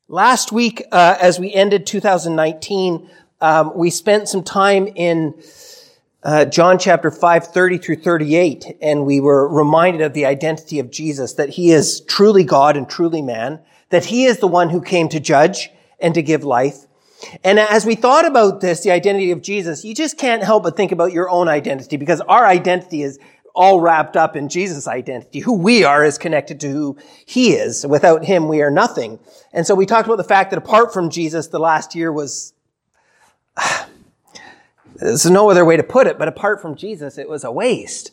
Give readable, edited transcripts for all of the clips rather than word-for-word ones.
Last week, as we ended 2019, we spent some time in John chapter 5, 30 through 38, and we were reminded of the identity of Jesus, that he is truly God and truly man, that he is the one who came to judge and to give life. And as we thought about this, the identity of Jesus, you just can't help but think about your own identity, because our identity is all wrapped up in Jesus' identity. Who we are is connected to who he is. Without him, we are nothing. And so we talked about the fact that apart from Jesus, the last year was, there's no other way to put it, but apart from Jesus, it was a waste.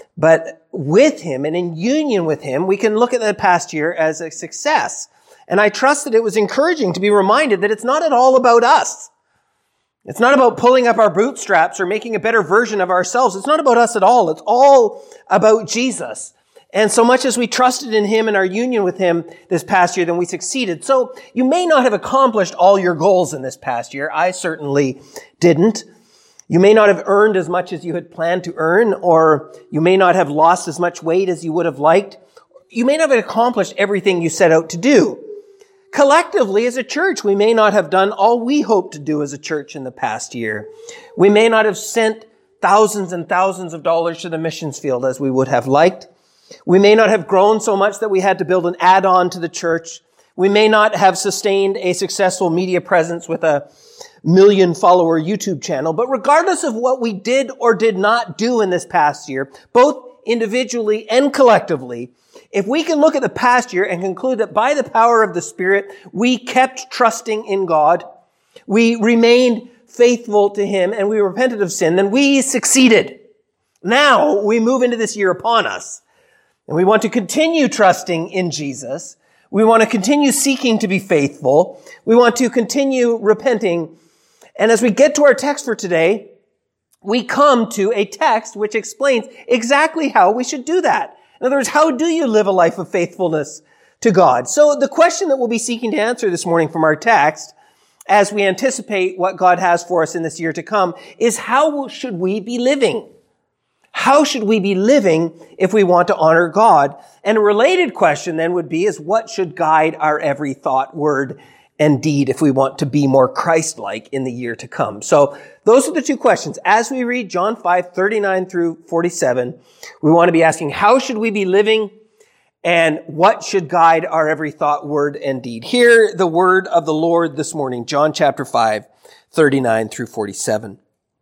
But with him and in union with him, we can look at the past year as a success. And I trust that it was encouraging to be reminded that it's not at all about us. It's not about pulling up our bootstraps or making a better version of ourselves. It's not about us at all. It's all about Jesus. And so much as we trusted in him and our union with him this past year, then we succeeded. So you may not have accomplished all your goals in this past year. I certainly didn't. You may not have earned as much as you had planned to earn, or you may not have lost as much weight as you would have liked. You may not have accomplished everything you set out to do. Collectively, as a church, we may not have done all we hoped to do as a church in the past year. We may not have sent thousands and thousands of dollars to the missions field as we would have liked. We may not have grown so much that we had to build an add-on to the church. We may not have sustained a successful media presence with a 1 million follower YouTube channel. But regardless of what we did or did not do in this past year, both individually and collectively, if we can look at the past year and conclude that by the power of the Spirit, we kept trusting in God, we remained faithful to him, and we repented of sin, then we succeeded. Now we move into this year upon us, and we want to continue trusting in Jesus. We want to continue seeking to be faithful. We want to continue repenting. And as we get to our text for today, we come to a text which explains exactly how we should do that. In other words, how do you live a life of faithfulness to God? So the question that we'll be seeking to answer this morning from our text, as we anticipate what God has for us in this year to come, is how should we be living? How should we be living if we want to honor God? And a related question then would be, is what should guide our every thought, word, and deed if we want to be more Christ-like in the year to come? So those are the two questions. As we read John 5, 39 through 47, we want to be asking, how should we be living? And what should guide our every thought, word, and deed? Hear the word of the Lord this morning, John chapter 5, 39 through 47.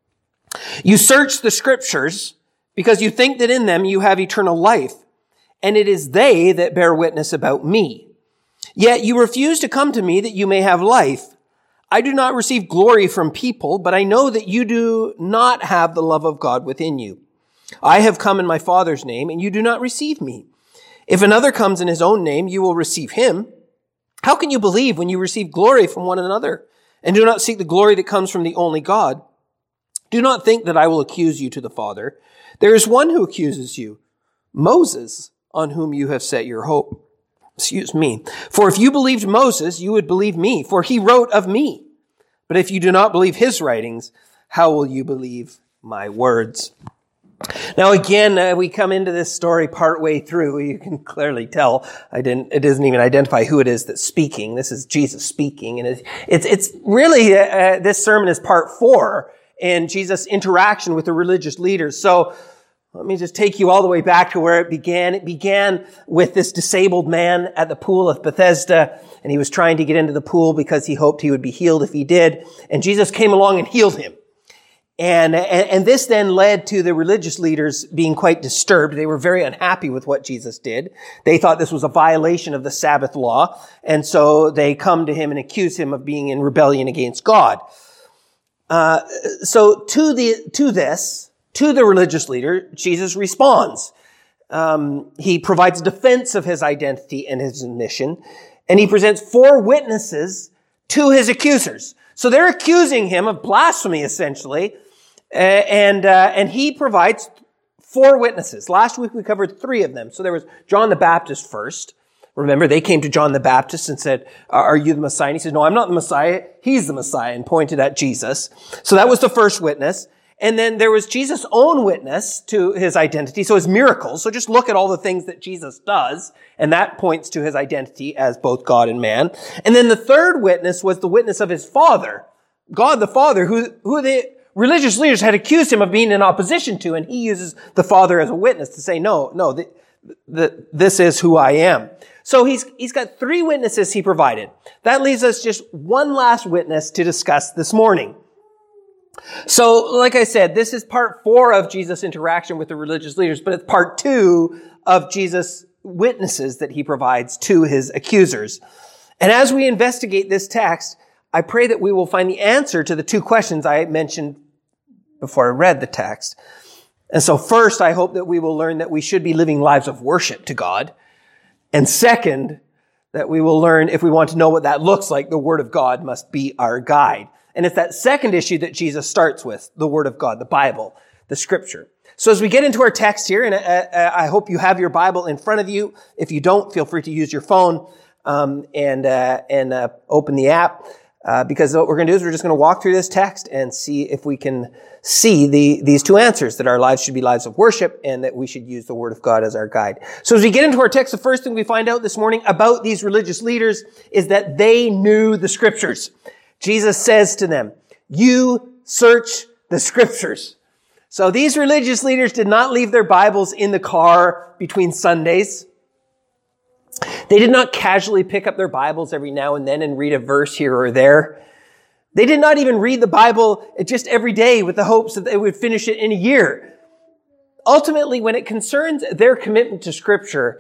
You search the scriptures because you think that in them you have eternal life, and it is they that bear witness about me. Yet you refuse to come to me that you may have life. I do not receive glory from people, but I know that you do not have the love of God within you. I have come in my Father's name, and you do not receive me. If another comes in his own name, you will receive him. How can you believe when you receive glory from one another, and do not seek the glory that comes from the only God? Do not think that I will accuse you to the Father. There is one who accuses you, Moses, on whom you have set your hope. For if you believed Moses, you would believe me, for he wrote of me. But if you do not believe his writings, how will you believe my words? Now again, we come into this story partway through. You can clearly tell it doesn't even identify who it is that's speaking. This is Jesus speaking. And it's really, this sermon is part 4 in Jesus' interaction with the religious leaders. So let me just take you all the way back to where it began. It began with this disabled man at the pool of Bethesda, and he was trying to get into the pool because he hoped he would be healed if he did. And Jesus came along and healed him. And this then led to the religious leaders being quite disturbed. They were very unhappy with what Jesus did. They thought this was a violation of the Sabbath law, and so they come to him and accuse him of being in rebellion against God. So to the religious leader, Jesus responds. He provides defense of his identity and his mission, and he presents 4 witnesses to his accusers. So they're accusing him of blasphemy, essentially, and he provides 4 witnesses. Last week we covered 3 of them. So there was John the Baptist first. Remember, they came to John the Baptist and said, are you the Messiah? And he said, no, I'm not the Messiah. He's the Messiah, and pointed at Jesus. So that was the first witness. And then there was Jesus' own witness to his identity, so his miracles. So just look at all the things that Jesus does, and that points to his identity as both God and man. And then the third witness was the witness of his Father, God the Father, who the religious leaders had accused him of being in opposition to, and he uses the Father as a witness to say, no, this is who I am. So he's got three witnesses he provided. That leaves us just one last witness to discuss this morning. So, like I said, this is part 4 of Jesus' interaction with the religious leaders, but it's part 2 of Jesus' witnesses that he provides to his accusers. And as we investigate this text, I pray that we will find the answer to the 2 questions I mentioned before I read the text. And so first, I hope that we will learn that we should be living lives of worship to God. And second, that we will learn, if we want to know what that looks like, the Word of God must be our guide. And it's that second issue that Jesus starts with, the Word of God, the Bible, the Scripture. So as we get into our text here, and I hope you have your Bible in front of you. If you don't, feel free to use your phone and open the app. Because what we're going to do is we're just going to walk through this text and see if we can see these 2 answers, that our lives should be lives of worship and that we should use the Word of God as our guide. So as we get into our text, the first thing we find out this morning about these religious leaders is that they knew the Scriptures. Jesus says to them, you search the Scriptures. So these religious leaders did not leave their Bibles in the car between Sundays. They did not casually pick up their Bibles every now and then and read a verse here or there. They did not even read the Bible just every day with the hopes that they would finish it in a year. Ultimately, when it concerns their commitment to Scripture,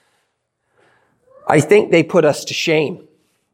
I think they put us to shame.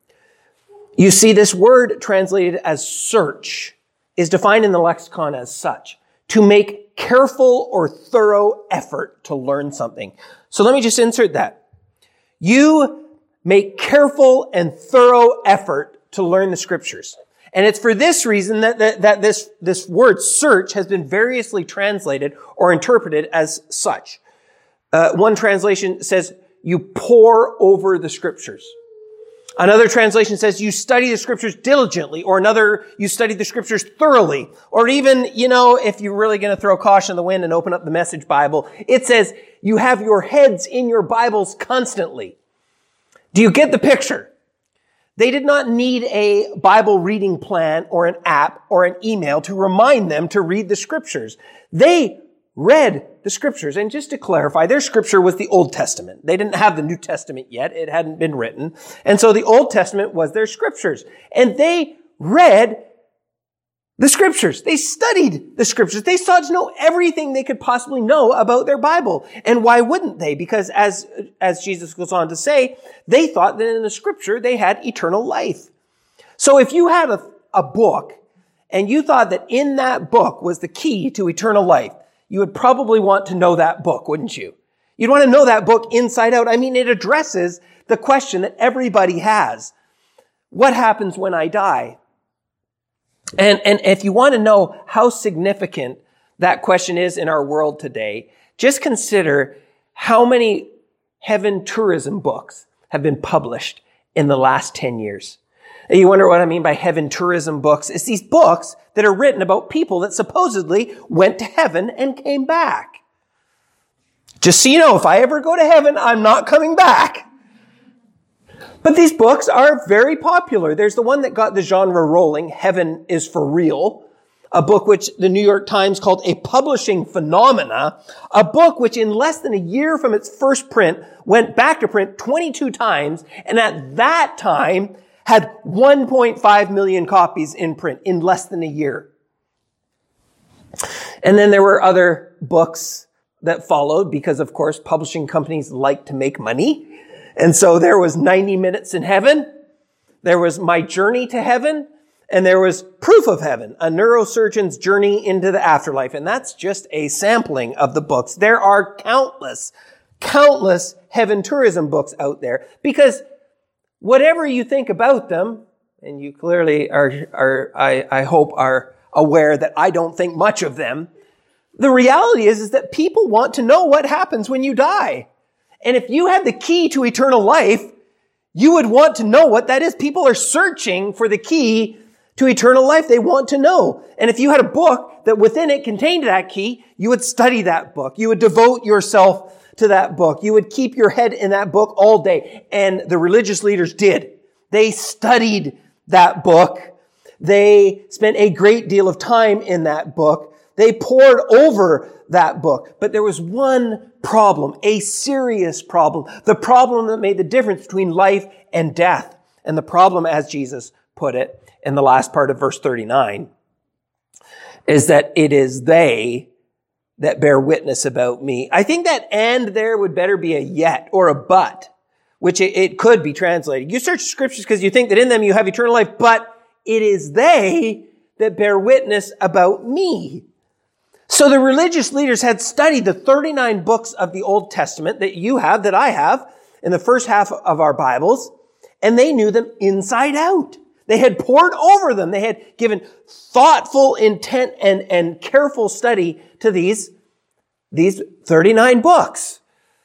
You see, this word translated as search is defined in the lexicon as such: to make careful or thorough effort to learn something. So let me just insert that. You make careful and thorough effort to learn the Scriptures. And it's for this reason that this word search has been variously translated or interpreted as such. One translation says, you pore over the Scriptures. Another translation says, you study the Scriptures diligently, or another, you study the Scriptures thoroughly. Or even, if you're really going to throw caution in the wind and open up the Message Bible, it says, you have your heads in your Bibles constantly. Do you get the picture? They did not need a Bible reading plan or an app or an email to remind them to read the Scriptures. They read the Scriptures. And just to clarify, their Scripture was the Old Testament. They didn't have the New Testament yet. It hadn't been written. And so the Old Testament was their Scriptures. And they read the Scriptures. They studied the Scriptures. They sought to know everything they could possibly know about their Bible. And why wouldn't they? Because as Jesus goes on to say, they thought that in the Scripture they had eternal life. So if you had a book and you thought that in that book was the key to eternal life, you would probably want to know that book, wouldn't you? You'd want to know that book inside out. I mean, it addresses the question that everybody has. What happens when I die? And if you want to know how significant that question is in our world today, just consider how many heaven tourism books have been published in the last 10 years. And you wonder what I mean by heaven tourism books. It's these books that are written about people that supposedly went to heaven and came back. Just so you know, if I ever go to heaven, I'm not coming back. But these books are very popular. There's the one that got the genre rolling, Heaven is for Real, a book which the New York Times called a publishing phenomena, a book which in less than a year from its first print went back to print 22 times, and at that time had 1.5 million copies in print in less than a year. And then there were other books that followed because, of course, publishing companies like to make money. And so there was 90 Minutes in Heaven, there was My Journey to Heaven, and there was Proof of Heaven, a neurosurgeon's journey into the afterlife. And that's just a sampling of the books. There are countless heaven tourism books out there because whatever you think about them, and you clearly I hope are aware that I don't think much of them, the reality is that people want to know what happens when you die. And if you had the key to eternal life, you would want to know what that is. People are searching for the key to eternal life. They want to know. And if you had a book that within it contained that key, you would study that book. You would devote yourself to that book. You would keep your head in that book all day. And the religious leaders did. They studied that book. They spent a great deal of time in that book. They pored over that book. But there was one problem, a serious problem, the problem that made the difference between life and death. And the problem, as Jesus put it in the last part of verse 39, is that it is they that bear witness about me. I think that and there would better be a yet or a but, which it could be translated. You search scriptures because you think that in them you have eternal life, but it is they that bear witness about me. So the religious leaders had studied the 39 books of the Old Testament that you have, that I have, in the first half of our Bibles, and they knew them inside out. They had pored over them. They had given thoughtful, intent, and careful study to these 39 books.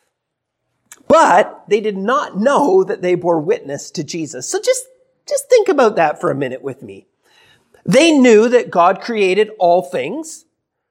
But they did not know that they bore witness to Jesus. So just think about that for a minute with me. They knew that God created all things,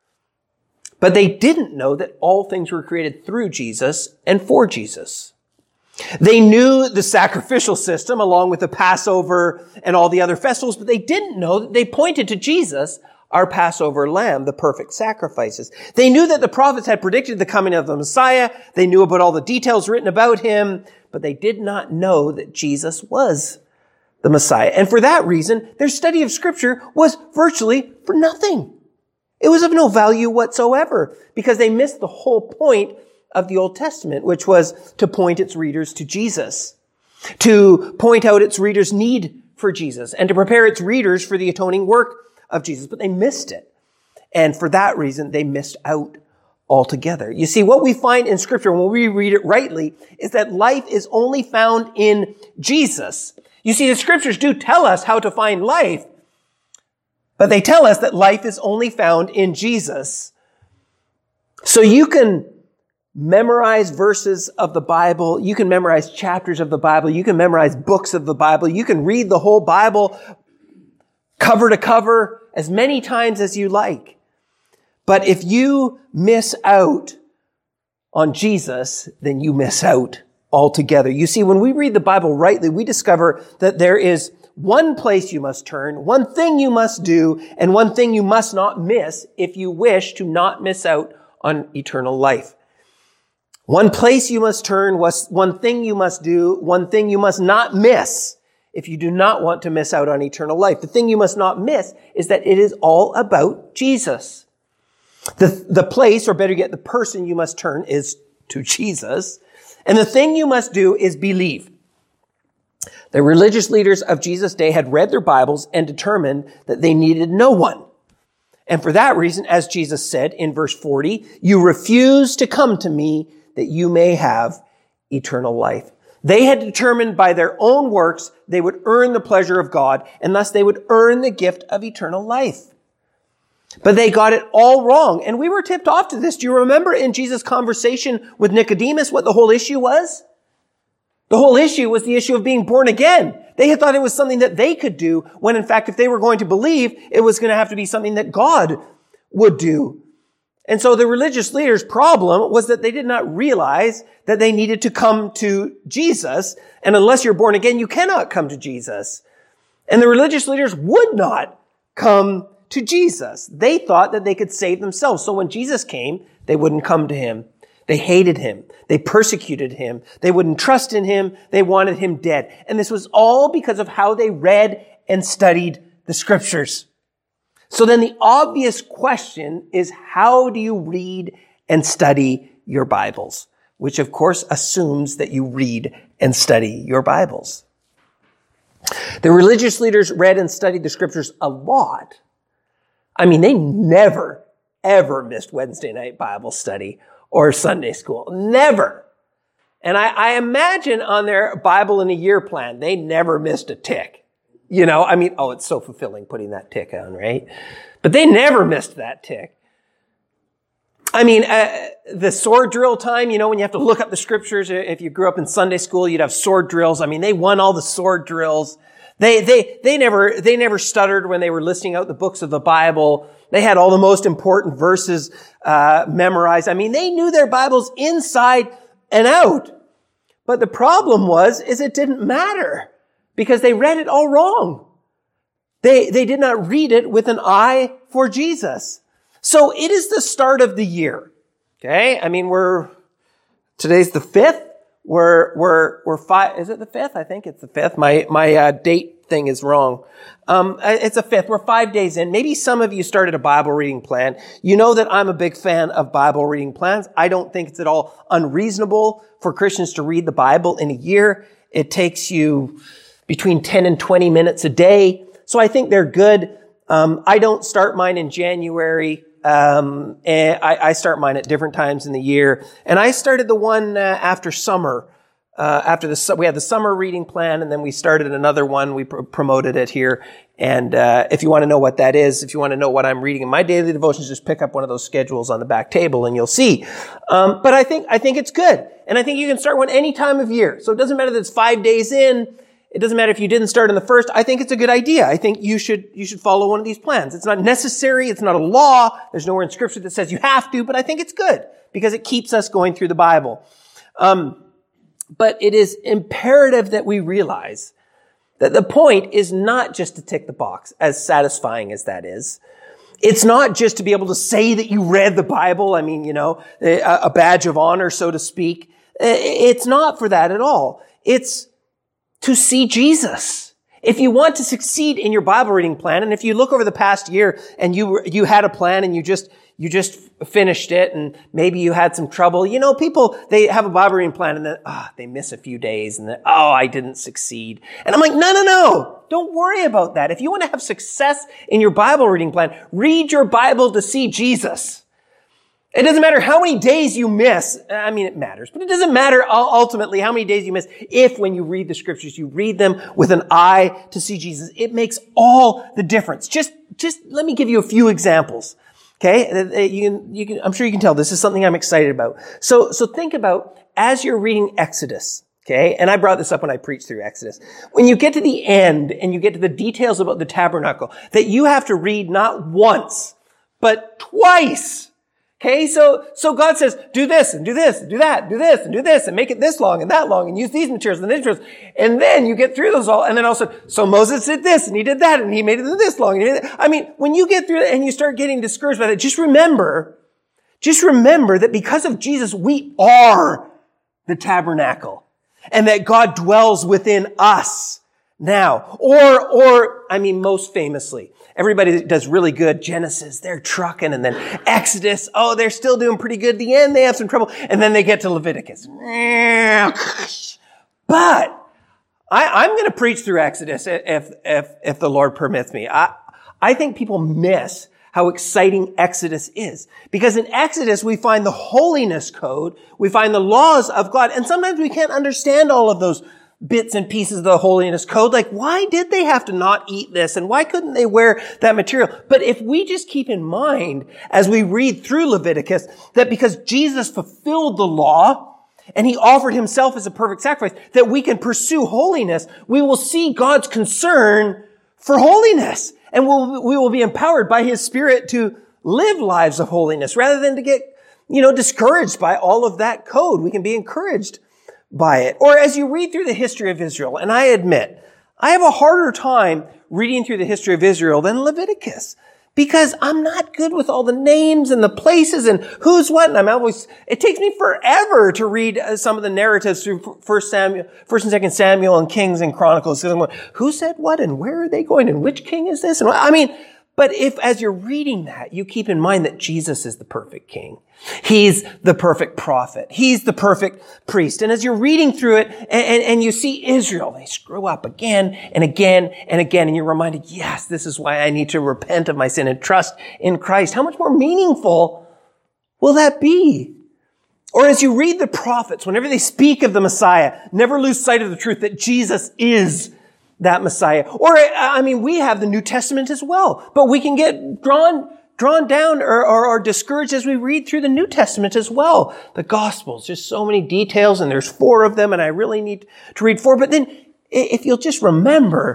but they didn't know that all things were created through Jesus and for Jesus. They knew the sacrificial system along with the Passover and all the other festivals, but they didn't know that they pointed to Jesus, our Passover lamb, the perfect sacrifices. They knew that the prophets had predicted the coming of the Messiah. They knew about all the details written about him, but they did not know that Jesus was the Messiah. And for that reason, their study of Scripture was virtually for nothing. It was of no value whatsoever because they missed the whole point of the Old Testament, which was to point its readers to Jesus, to point out its readers' need for Jesus, and to prepare its readers for the atoning work of Jesus. But they missed it. And for that reason, they missed out altogether. You see, what we find in Scripture when we read it rightly is that life is only found in Jesus. You see, the Scriptures do tell us how to find life, but they tell us that life is only found in Jesus. So you can memorize verses of the Bible. You can memorize chapters of the Bible. You can memorize books of the Bible. You can read the whole Bible cover to cover as many times as you like. But if you miss out on Jesus, then you miss out altogether. You see, when we read the Bible rightly, we discover that there is one place you must turn, one thing you must do, and one thing you must not miss if you wish to not miss out on eternal life. One place you must turn, one thing you must do, one thing you must not miss if you do not want to miss out on eternal life. The thing you must not miss is that it is all about Jesus. The place, or better yet, the person you must turn is to Jesus. And the thing you must do is believe. The religious leaders of Jesus' day had read their Bibles and determined that they needed no one. And for that reason, as Jesus said in verse 40, you refuse to come to me that you may have eternal life. They had determined by their own works they would earn the pleasure of God, and thus they would earn the gift of eternal life. But they got it all wrong, and we were tipped off to this. Do you remember in Jesus' conversation with Nicodemus what the whole issue was? The whole issue was the issue of being born again. They had thought it was something that they could do, when in fact, if they were going to believe, it was going to have to be something that God would do. And so the religious leaders' problem was that they did not realize that they needed to come to Jesus. And unless you're born again, you cannot come to Jesus. And the religious leaders would not come to Jesus. They thought that they could save themselves. So when Jesus came, they wouldn't come to him. They hated him. They persecuted him. They wouldn't trust in him. They wanted him dead. And this was all because of how they read and studied the Scriptures. So then the obvious question is, how do you read and study your Bibles? Which of course assumes that you read and study your Bibles. The religious leaders read and studied the Scriptures a lot. I mean, they never, ever missed Wednesday night Bible study or Sunday school. Never. And I imagine on their Bible in a year plan, they never missed a tick. You know, I mean, it's so fulfilling putting that tick on, right? But they never missed that tick. I mean, the sword drill time, you know, when you have to look up the Scriptures, if you grew up in Sunday school, you'd have sword drills. I mean, they won all the sword drills. They never stuttered when they were listing out the books of the Bible. They had all the most important verses memorized. I mean, they knew their Bibles inside and out. But the problem is it didn't matter because they read it all wrong. They did not read it with an eye for Jesus. So it is the start of the year. Okay? I mean, today's the 5th. We're 5, is it the 5th? I think it's the 5th. My date thing is wrong. It's the 5th. We're 5 days in. Maybe some of you started a Bible reading plan. You know that I'm a big fan of Bible reading plans. I don't think it's at all unreasonable for Christians to read the Bible in a year. It takes you between 10 and 20 minutes a day. So I think they're good. I don't start mine in January. And I start mine at different times in the year. And I started the one after summer. We had the summer reading plan, and then we started another one. We promoted it here. And if you want to know what that is, if you want to know what I'm reading in my daily devotions, just pick up one of those schedules on the back table, and you'll see. But I think it's good, and I think you can start one any time of year. So it doesn't matter that it's 5 days in. It doesn't matter if you didn't start in the first. I think it's a good idea. I think you should follow one of these plans. It's not necessary. It's not a law. There's nowhere in Scripture that says you have to, but I think it's good because it keeps us going through the Bible. But it is imperative that we realize that the point is not just to tick the box, as satisfying as that is. It's not just to be able to say that you read the Bible. I mean, a badge of honor, so to speak. It's not for that at all. It's to see Jesus. If you want to succeed in your Bible reading plan, and if you look over the past year and you had a plan and you just finished it and maybe you had some trouble, people, they have a Bible reading plan and then, they miss a few days and then, I didn't succeed. And I'm like, no. Don't worry about that. If you want to have success in your Bible reading plan, read your Bible to see Jesus. It doesn't matter how many days you miss. I mean, it matters, but it doesn't matter ultimately how many days you miss. If when you read the Scriptures, you read them with an eye to see Jesus, it makes all the difference. Just let me give you a few examples. Okay. You can, I'm sure you can tell this is something I'm excited about. So think about as you're reading Exodus. Okay. And I brought this up when I preached through Exodus. When you get to the end and you get to the details about the tabernacle, that you have to read not once, but twice. Okay, so God says, do this and do this and do that, do this and do this and make it this long and that long and use these materials and these materials. And then you get through those all, and then also, so Moses did this and he did that and he made it this long. And he did that. I mean, when you get through it and you start getting discouraged by that, just remember that because of Jesus, we are the tabernacle and that God dwells within us now. Most famously, everybody that does really good, Genesis, they're trucking, and then Exodus, they're still doing pretty good. At the end, they have some trouble, and then they get to Leviticus. But I'm going to preach through Exodus if the Lord permits me. I think people miss how exciting Exodus is. Because in Exodus, we find the holiness code, we find the laws of God, and sometimes we can't understand all of those bits and pieces of the holiness code. Like, why did they have to not eat this? And why couldn't they wear that material? But if we just keep in mind, as we read through Leviticus, that because Jesus fulfilled the law, and he offered himself as a perfect sacrifice, that we can pursue holiness, we will see God's concern for holiness. And we will be empowered by his Spirit to live lives of holiness rather than to get, discouraged by all of that code. We can be encouraged by it. Or as you read through the history of Israel, and I admit, I have a harder time reading through the history of Israel than Leviticus because I'm not good with all the names and the places and who's what. And it takes me forever to read some of the narratives through First and Second Samuel and Kings and Chronicles. Who said what and where are they going and which king is this? And but if as you're reading that, you keep in mind that Jesus is the perfect king. He's the perfect prophet. He's the perfect priest. And as you're reading through it and you see Israel, they screw up again and again and again. And you're reminded, yes, this is why I need to repent of my sin and trust in Christ. How much more meaningful will that be? Or as you read the prophets, whenever they speak of the Messiah, never lose sight of the truth that Jesus is that Messiah. Or, we have the New Testament as well, but we can get drawn down or discouraged as we read through the New Testament as well. The Gospels, just so many details, and there's 4 of them, and I really need to read 4. But then, if you'll just remember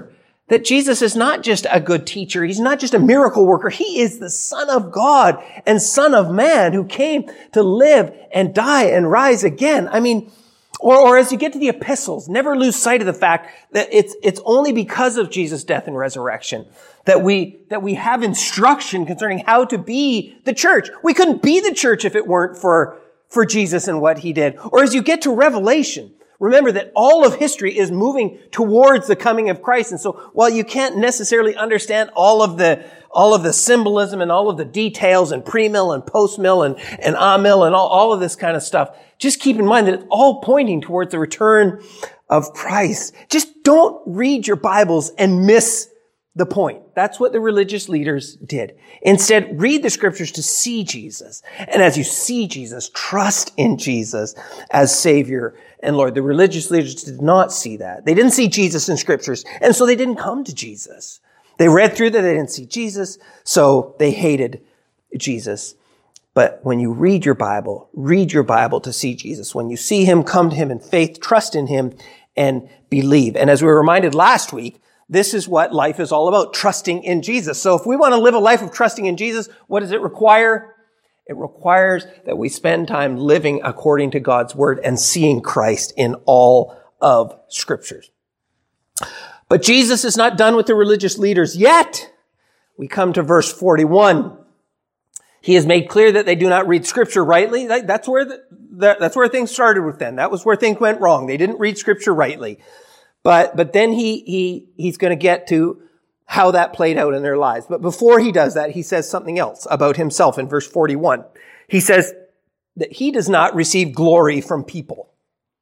that Jesus is not just a good teacher. He's not just a miracle worker. He is the Son of God and Son of Man who came to live and die and rise again. I mean, or as you get to the epistles, never lose sight of the fact that it's only because of Jesus' death and resurrection that we have instruction concerning how to be the church. We couldn't be the church if it weren't for Jesus and what he did. Or as you get to Revelation, remember that all of history is moving towards the coming of Christ. And so while you can't necessarily understand all of the symbolism and all of the details and pre-mill and post-mill and a-mill and all of this kind of stuff, just keep in mind that it's all pointing towards the return of Christ. Just don't read your Bibles and miss the point. That's what the religious leaders did. Instead, read the scriptures to see Jesus. And as you see Jesus, trust in Jesus as Savior and Lord. The religious leaders did not see that. They didn't see Jesus in scriptures, and so they didn't come to Jesus. They read through that, they didn't see Jesus, so they hated Jesus. But when you read your Bible to see Jesus. When you see him, come to him in faith, trust in him, and believe. And as we were reminded last week, this is what life is all about, trusting in Jesus. So if we want to live a life of trusting in Jesus, what does it require? It requires that we spend time living according to God's word and seeing Christ in all of scriptures. But Jesus is not done with the religious leaders yet. We come to verse 41. He has made clear that they do not read scripture rightly. That's where things started with them. That was where things went wrong. They didn't read scripture rightly. But then he's going to get to how that played out in their lives. But before he does that, he says something else about himself in verse 41. He says that he does not receive glory from people.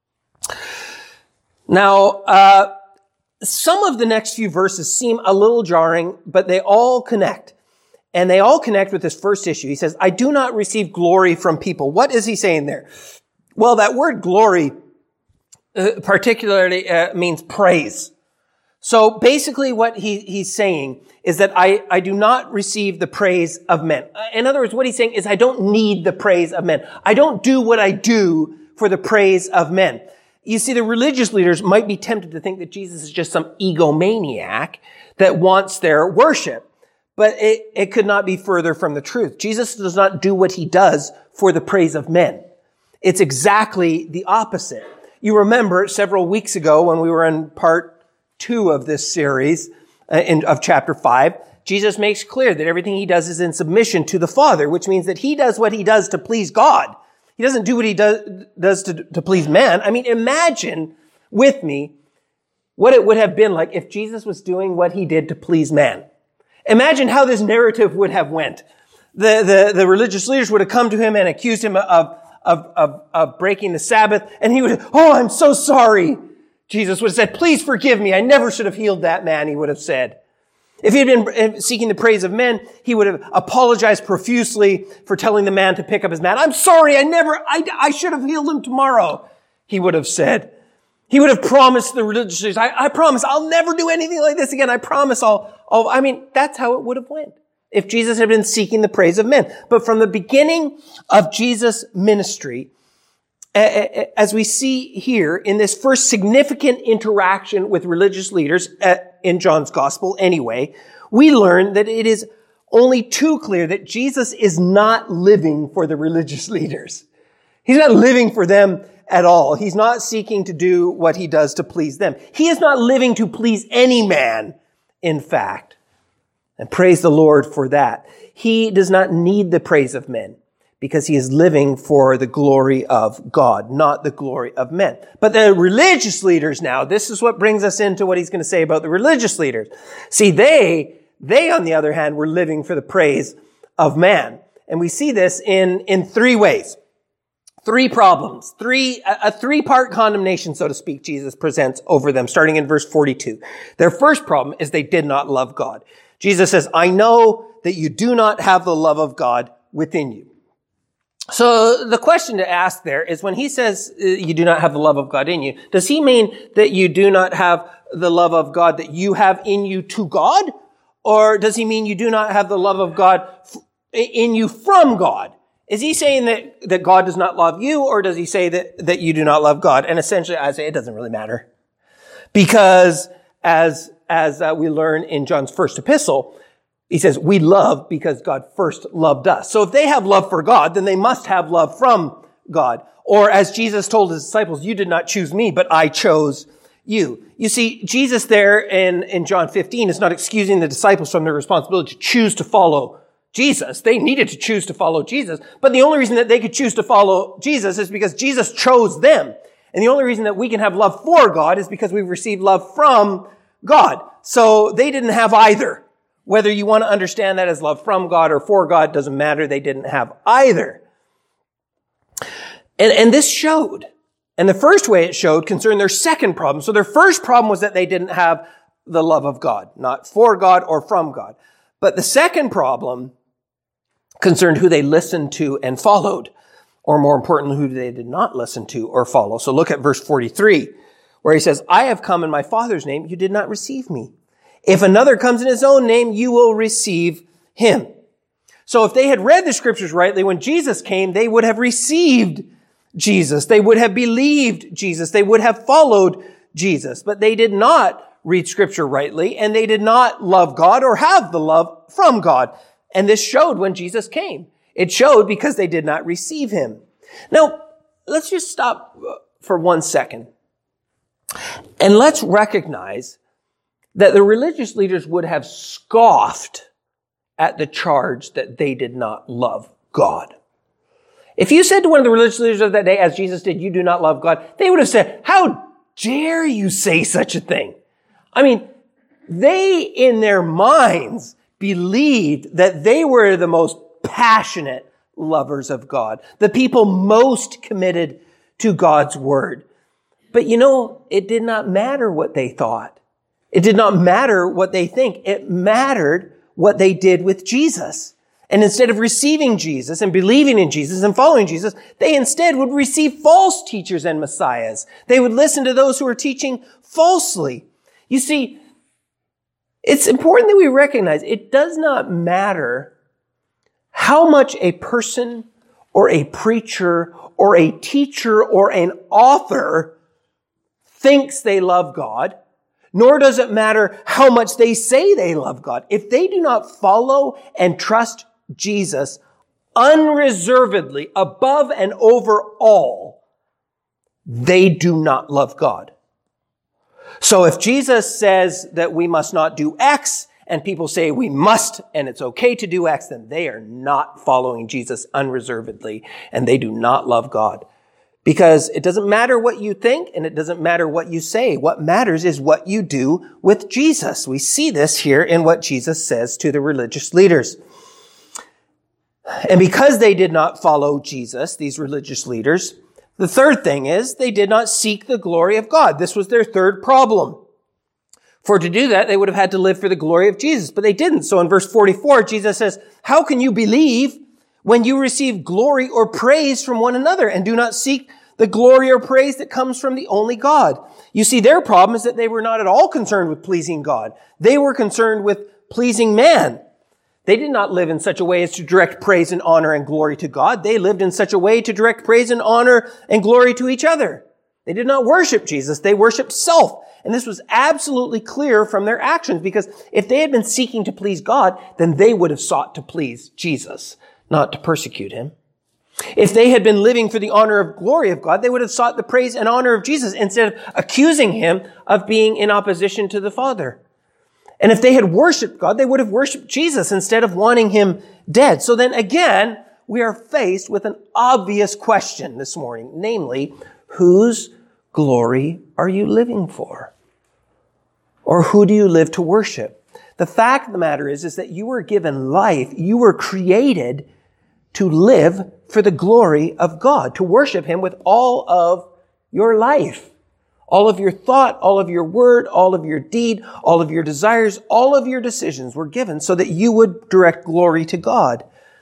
Now, some of the next few verses seem a little jarring, but they all connect. And they all connect with this first issue. He says, I do not receive glory from people. What is he saying there? Well, that word glory particularly means praise. So basically what he's saying is that I do not receive the praise of men. In other words, what he's saying is I don't need the praise of men. I don't do what I do for the praise of men. You see, the religious leaders might be tempted to think that Jesus is just some egomaniac that wants their worship. But it could not be further from the truth. Jesus does not do what he does for the praise of men. It's exactly the opposite. You remember several weeks ago when we were in part 2 of this series of chapter 5, Jesus makes clear that everything he does is in submission to the Father, which means that he does what he does to please God. He doesn't do what he does to please man. I mean, imagine with me what it would have been like if Jesus was doing what he did to please man. Imagine how this narrative would have went. The religious leaders would have come to him and accused him of breaking the Sabbath, and he would, oh, I'm so sorry. Jesus would have said, please forgive me. I never should have healed that man, he would have said. If he had been seeking the praise of men, he would have apologized profusely for telling the man to pick up his mat. I'm sorry, I should have healed him tomorrow, he would have said. He would have promised the religious leaders, I promise I'll never do anything like this again. I promise that's how it would have went if Jesus had been seeking the praise of men. But from the beginning of Jesus' ministry, as we see here in this first significant interaction with religious leaders in John's gospel anyway, we learn that it is only too clear that Jesus is not living for the religious leaders. He's not living for them at all. He's not seeking to do what he does to please them. He is not living to please any man, in fact. And praise the Lord for that. He does not need the praise of men because he is living for the glory of God, not the glory of men. But the religious leaders now, this is what brings us into what he's going to say about the religious leaders. See, they on the other hand, were living for the praise of man. And we see this in 3 ways. 3 problems, a 3-part condemnation, so to speak, Jesus presents over them, starting in verse 42. Their first problem is they did not love God. Jesus says, I know that you do not have the love of God within you. So the question to ask there is when he says you do not have the love of God in you, does he mean that you do not have the love of God that you have in you to God? Or does he mean you do not have the love of God in you from God? Is he saying that God does not love you, or does he say that you do not love God? And essentially, I say it doesn't really matter. Because as as we learn in John's first epistle, he says, we love because God first loved us. So if they have love for God, then they must have love from God. Or as Jesus told his disciples, you did not choose me, but I chose you. You see, Jesus there in John 15 is not excusing the disciples from their responsibility to choose to follow Jesus. They needed to choose to follow Jesus. But the only reason that they could choose to follow Jesus is because Jesus chose them. And the only reason that we can have love for God is because we've received love from God. So they didn't have either. Whether you want to understand that as love from God or for God, doesn't matter. They didn't have either. And this showed. And the first way it showed concerned their second problem. So their first problem was that they didn't have the love of God, not for God or from God. But the second problem concerned who they listened to and followed, or more importantly, who they did not listen to or follow. So look at verse 43, where he says, I have come in my Father's name, you did not receive me. If another comes in his own name, you will receive him. So if they had read the scriptures rightly, when Jesus came, they would have received Jesus. They would have believed Jesus. They would have followed Jesus. But they did not read scripture rightly, and they did not love God or have the love from God. And this showed when Jesus came. It showed because they did not receive him. Now, let's just stop for 1 second. And let's recognize that the religious leaders would have scoffed at the charge that they did not love God. If you said to one of the religious leaders of that day, as Jesus did, you do not love God, they would have said, how dare you say such a thing? I mean, they in their minds believed that they were the most passionate lovers of God, the people most committed to God's word. But you know, it did not matter what they thought. It did not matter what they think. It mattered what they did with Jesus. And instead of receiving Jesus and believing in Jesus and following Jesus, they instead would receive false teachers and messiahs. They would listen to those who were teaching falsely. You see, it's important that we recognize it does not matter how much a person or a preacher or a teacher or an author thinks they love God, nor does it matter how much they say they love God. If they do not follow and trust Jesus unreservedly, above and over all, they do not love God. So if Jesus says that we must not do X, and people say we must, and it's okay to do X, then they are not following Jesus unreservedly, and they do not love God. Because it doesn't matter what you think, and it doesn't matter what you say. What matters is what you do with Jesus. We see this here in what Jesus says to the religious leaders. And because they did not follow Jesus, these religious leaders, the third thing is they did not seek the glory of God. This was their third problem. For to do that, they would have had to live for the glory of Jesus, but they didn't. So in verse 44, Jesus says, how can you believe when you receive glory or praise from one another and do not seek the glory or praise that comes from the only God? You see, their problem is that they were not at all concerned with pleasing God. They were concerned with pleasing man. They did not live in such a way as to direct praise and honor and glory to God. They lived in such a way to direct praise and honor and glory to each other. They did not worship Jesus. They worshiped self. And this was absolutely clear from their actions, because if they had been seeking to please God, then they would have sought to please Jesus, not to persecute him. If they had been living for the honor of glory of God, they would have sought the praise and honor of Jesus instead of accusing him of being in opposition to the Father. And if they had worshiped God, they would have worshiped Jesus instead of wanting him dead. So then again, we are faced with an obvious question this morning, namely, whose glory are you living for? Or who do you live to worship? The fact of the matter is that you were given life. You were created to live for the glory of God, to worship him with all of your life. All of your thought, all of your word, all of your deed, all of your desires, all of your decisions were given so that you would direct glory to God.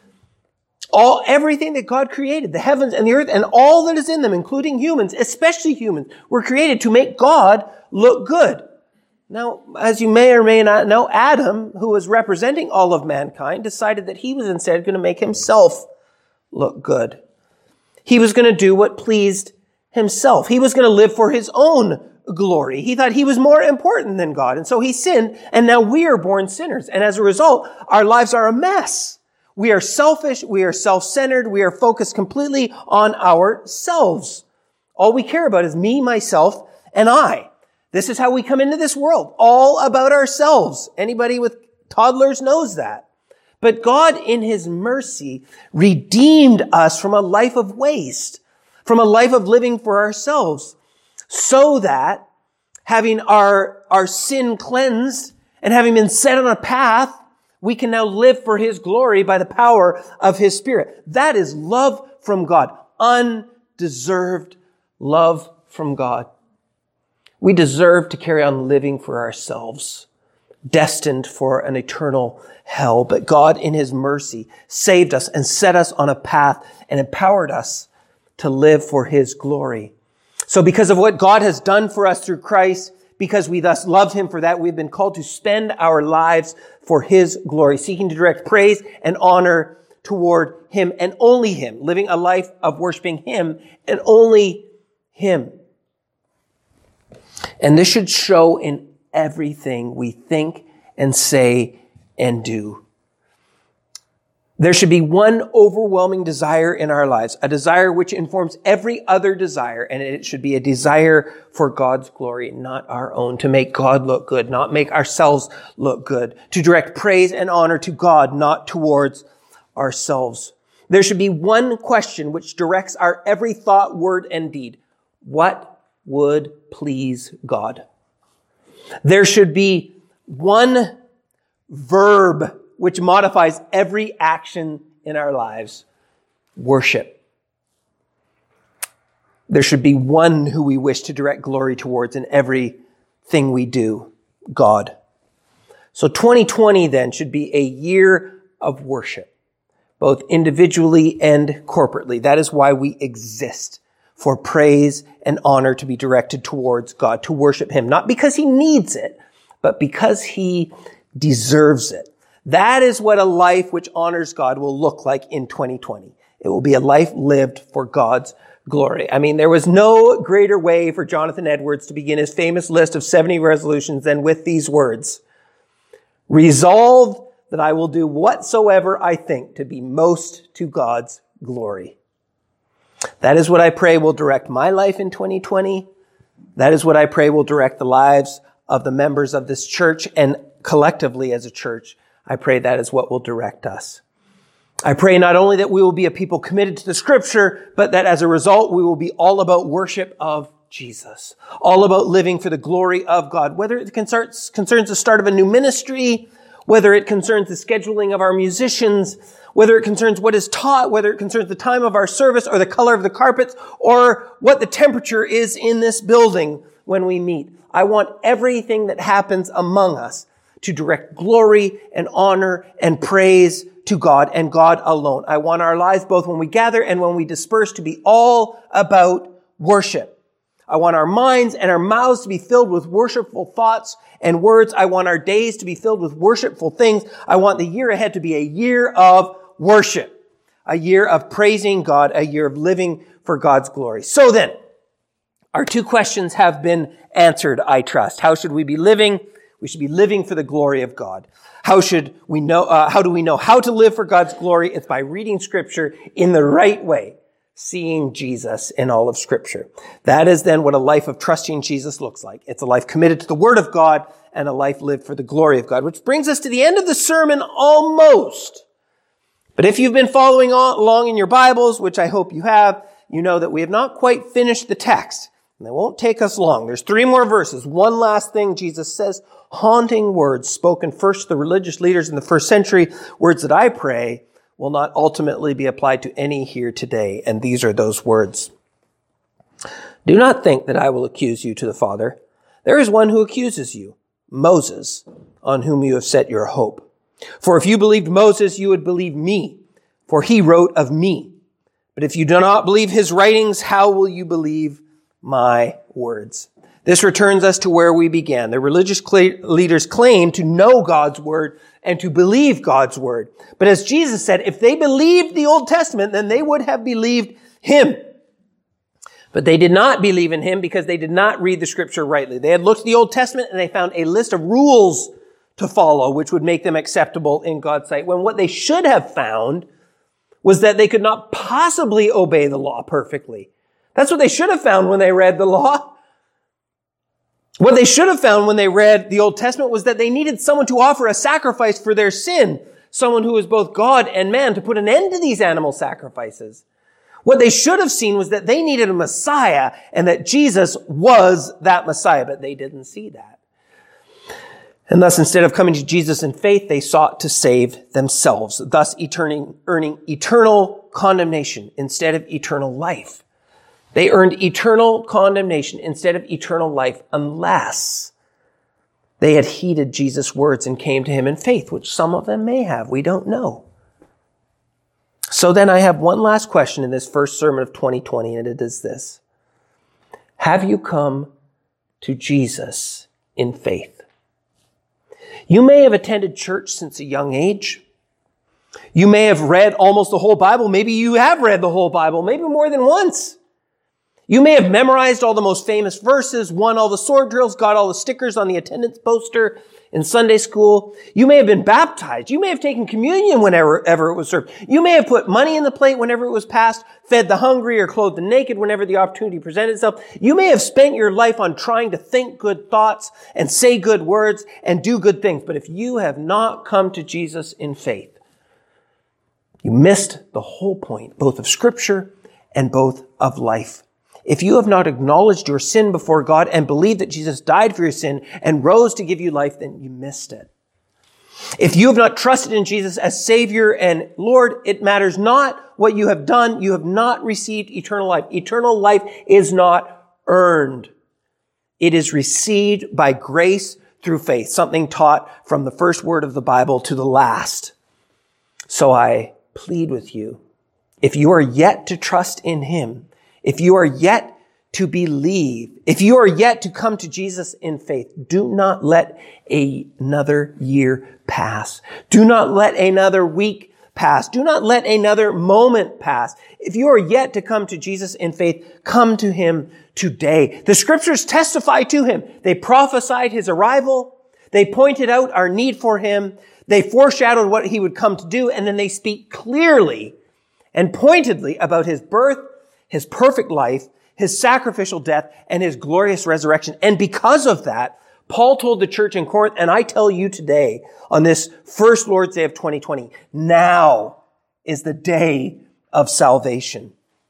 Everything that God created, the heavens and the earth and all that is in them, including humans, especially humans, were created to make God look good. Now, as you may or may not know, Adam, who was representing all of mankind, decided that he was instead going to make himself look good. He was going to do what pleased himself. He was going to live for his own glory. He thought he was more important than God. And so he sinned, and now we are born sinners. And as a result, our lives are a mess. We are selfish. We are self-centered. We are focused completely on ourselves. All we care about is me, myself, and I. This is how we come into this world, all about ourselves. Anybody with toddlers knows that. But God, in his mercy, redeemed us from a life of waste, from a life of living for ourselves, so that having our sin cleansed and having been set on a path, we can now live for his glory by the power of his Spirit. That is love from God, undeserved love from God. We deserve to carry on living for ourselves, destined for an eternal hell. But God, in his mercy, saved us and set us on a path and empowered us to live for his glory. So because of what God has done for us through Christ, because we thus love him for that, we've been called to spend our lives for his glory, seeking to direct praise and honor toward him and only him, living a life of worshiping him and only him. And this should show in everything we think and say and do. There should be one overwhelming desire in our lives, a desire which informs every other desire, and it should be a desire for God's glory, not our own, to make God look good, not make ourselves look good, to direct praise and honor to God, not towards ourselves. There should be one question which directs our every thought, word, and deed. What would please God? There should be one verb which modifies every action in our lives. Worship. There should be one who we wish to direct glory towards in everything we do. God. So 2020 then should be a year of worship, both individually and corporately. That is why we exist, for praise and honor to be directed towards God, to worship him, not because he needs it, but because he deserves it. That is what a life which honors God will look like in 2020. It will be a life lived for God's glory. I mean, there was no greater way for Jonathan Edwards to begin his famous list of 70 resolutions than with these words. Resolved that I will do whatsoever I think to be most to God's glory. That is what I pray will direct my life in 2020. That is what I pray will direct the lives of the members of this church and collectively as a church. I pray that is what will direct us. I pray not only that we will be a people committed to the scripture, but that as a result, we will be all about worship of Jesus, all about living for the glory of God, whether it concerns the start of a new ministry, whether it concerns the scheduling of our musicians, whether it concerns what is taught, whether it concerns the time of our service or the color of the carpets, or what the temperature is in this building when we meet. I want everything that happens among us to direct glory and honor and praise to God and God alone. I want our lives, both when we gather and when we disperse, to be all about worship. I want our minds and our mouths to be filled with worshipful thoughts and words. I want our days to be filled with worshipful things. I want the year ahead to be a year of worship, a year of praising God, a year of living for God's glory. So then, our two questions have been answered, I trust. How should we be living? We should be living for the glory of God. How do we know how to live for God's glory? It's by reading Scripture in the right way, seeing Jesus in all of Scripture. That is then what a life of trusting Jesus looks like. It's a life committed to the Word of God and a life lived for the glory of God, which brings us to the end of the sermon almost. But if you've been following along in your Bibles, which I hope you have, you know that we have not quite finished the text. And it won't take us long. There's 3 more verses. One last thing Jesus says, haunting words spoken first to the religious leaders in the first century, words that I pray will not ultimately be applied to any here today. And these are those words. Do not think that I will accuse you to the Father. There is one who accuses you, Moses, on whom you have set your hope. For if you believed Moses, you would believe me, for he wrote of me. But if you do not believe his writings, how will you believe my words? This returns us to where we began. The religious leaders claimed to know God's word and to believe God's word. But as Jesus said, if they believed the Old Testament, then they would have believed him. But they did not believe in him because they did not read the scripture rightly. They had looked at the Old Testament and they found a list of rules to follow, which would make them acceptable in God's sight, when what they should have found was that they could not possibly obey the law perfectly. That's what they should have found when they read the law. What they should have found when they read the Old Testament was that they needed someone to offer a sacrifice for their sin, someone who was both God and man, to put an end to these animal sacrifices. What they should have seen was that they needed a Messiah and that Jesus was that Messiah, but they didn't see that. And thus, instead of coming to Jesus in faith, they sought to save themselves, thus earning eternal condemnation instead of eternal life. They earned eternal condemnation instead of eternal life unless they had heeded Jesus' words and came to him in faith, which some of them may have. We don't know. So then I have one last question in this first sermon of 2020, and it is this. Have you come to Jesus in faith? You may have attended church since a young age. You may have read almost the whole Bible. Maybe you have read the whole Bible, maybe more than once. You may have memorized all the most famous verses, won all the sword drills, got all the stickers on the attendance poster in Sunday school. You may have been baptized. You may have taken communion whenever it was served. You may have put money in the plate whenever it was passed, fed the hungry or clothed the naked whenever the opportunity presented itself. You may have spent your life on trying to think good thoughts and say good words and do good things. But if you have not come to Jesus in faith, you missed the whole point, both of Scripture and both of life. If you have not acknowledged your sin before God and believed that Jesus died for your sin and rose to give you life, then you missed it. If you have not trusted in Jesus as Savior and Lord, it matters not what you have done. You have not received eternal life. Eternal life is not earned. It is received by grace through faith, something taught from the first word of the Bible to the last. So I plead with you, if you are yet to trust in him, if you are yet to believe, if you are yet to come to Jesus in faith, do not let another year pass. Do not let another week pass. Do not let another moment pass. If you are yet to come to Jesus in faith, come to him today. The scriptures testify to him. They prophesied his arrival. They pointed out our need for him. They foreshadowed what he would come to do. And then they speak clearly and pointedly about his birth, his perfect life, his sacrificial death, and his glorious resurrection. And because of that, Paul told the church in Corinth, and I tell you today, on this first Lord's Day of 2020, now is the day of salvation.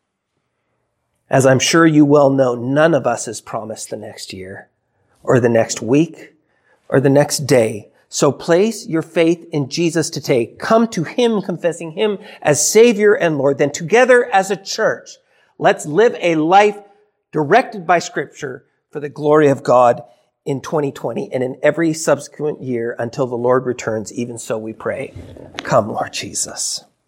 As I'm sure you well know, none of us is promised the next year, or the next week, or the next day. So place your faith in Jesus today. Come to him, confessing him as Savior and Lord. Then together as a church, let's live a life directed by Scripture for the glory of God in 2020 and in every subsequent year until the Lord returns. Even so we pray. Come, Lord Jesus.